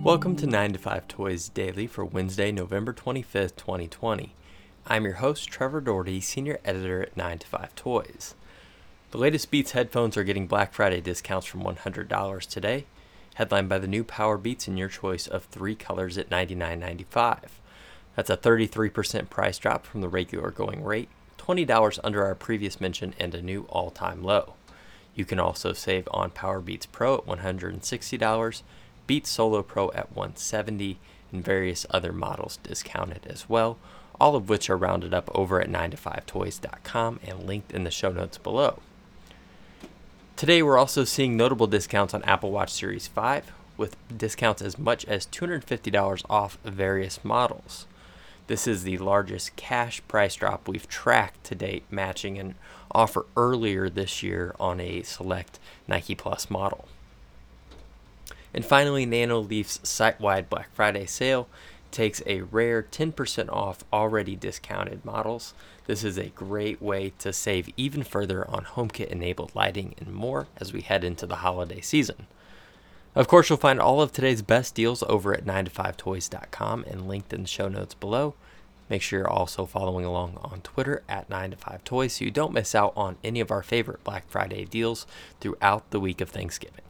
Welcome to 9 to 5 Toys Daily for Wednesday, November 25th, 2020. I'm your host, Trevor Doherty, Senior Editor at 9 to 5 Toys. The latest Beats headphones are getting Black Friday discounts from $100 today, headlined by the new Power Beats in your choice of 3 colors at $99.95. That's a 33% price drop from the regular going rate, $20 under our previous mention, and a new all-time low. You can also save on Power Beats Pro at $160, Beats Solo Pro at $170, and various other models discounted as well, all of which are rounded up over at 9to5toys.com and linked in the show notes below. Today we're also seeing notable discounts on Apple Watch Series 5, with discounts as much as $250 off various models. This is the largest cash price drop we've tracked to date, matching an offer earlier this year on a select Nike Plus model. And finally, Nanoleaf's site-wide Black Friday sale takes a rare 10% off already discounted models. This is a great way to save even further on HomeKit-enabled lighting and more as we head into the holiday season. Of course, you'll find all of today's best deals over at 9to5toys.com and linked in the show notes below. Make sure you're also following along on Twitter at 9to5toys so you don't miss out on any of our favorite Black Friday deals throughout the week of Thanksgiving.